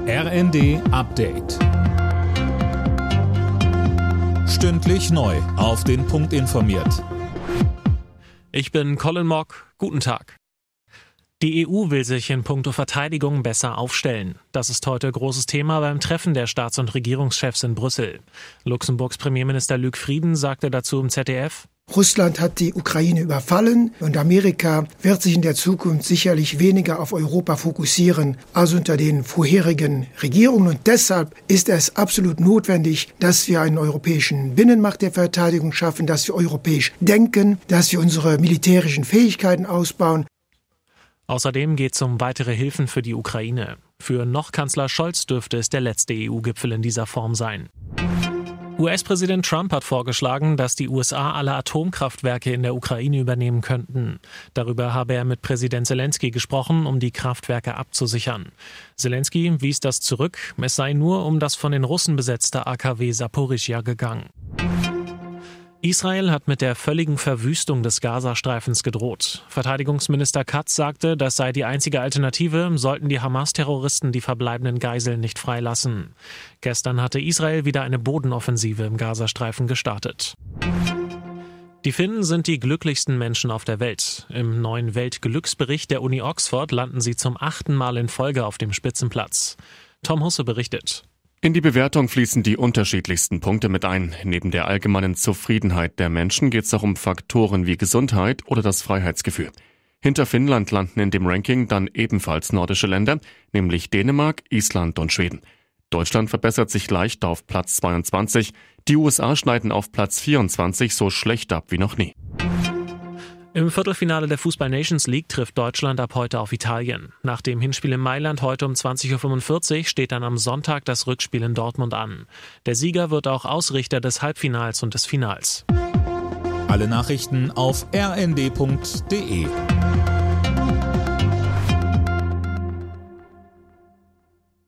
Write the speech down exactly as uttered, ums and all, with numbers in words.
R N D Update. Stündlich neu auf den Punkt informiert. Ich bin Colin Mock. Guten Tag. Die E U will sich in puncto Verteidigung besser aufstellen. Das ist heute großes Thema beim Treffen der Staats- und Regierungschefs in Brüssel. Luxemburgs Premierminister Luc Frieden sagte dazu im Z D F: Russland hat die Ukraine überfallen und Amerika wird sich in der Zukunft sicherlich weniger auf Europa fokussieren als unter den vorherigen Regierungen. Und deshalb ist es absolut notwendig, dass wir einen europäischen Binnenmarkt der Verteidigung schaffen, dass wir europäisch denken, dass wir unsere militärischen Fähigkeiten ausbauen. Außerdem geht es um weitere Hilfen für die Ukraine. Für noch Kanzler Scholz dürfte es der letzte E U-Gipfel in dieser Form sein. U S-Präsident Trump hat vorgeschlagen, dass die U S A alle Atomkraftwerke in der Ukraine übernehmen könnten. Darüber habe er mit Präsident Zelensky gesprochen, um die Kraftwerke abzusichern. Zelensky wies das zurück, es sei nur um das von den Russen besetzte A K W Saporischschja gegangen. Israel hat mit der völligen Verwüstung des Gazastreifens gedroht. Verteidigungsminister Katz sagte, das sei die einzige Alternative, sollten die Hamas-Terroristen die verbleibenden Geiseln nicht freilassen. Gestern hatte Israel wieder eine Bodenoffensive im Gazastreifen gestartet. Die Finnen sind die glücklichsten Menschen auf der Welt. Im neuen Weltglücksbericht der Uni Oxford landen sie zum achten Mal in Folge auf dem Spitzenplatz. Tom Husse berichtet. In die Bewertung fließen die unterschiedlichsten Punkte mit ein. Neben der allgemeinen Zufriedenheit der Menschen geht es auch um Faktoren wie Gesundheit oder das Freiheitsgefühl. Hinter Finnland landen in dem Ranking dann ebenfalls nordische Länder, nämlich Dänemark, Island und Schweden. Deutschland verbessert sich leicht auf Platz zweiundzwanzig. Die U S A schneiden auf Platz vierundzwanzig so schlecht ab wie noch nie. Im Viertelfinale der Fußball Nations League trifft Deutschland ab heute auf Italien. Nach dem Hinspiel in Mailand heute um zwanzig Uhr fünfundvierzig steht dann am Sonntag das Rückspiel in Dortmund an. Der Sieger wird auch Ausrichter des Halbfinals und des Finals. Alle Nachrichten auf r n d punkt d e.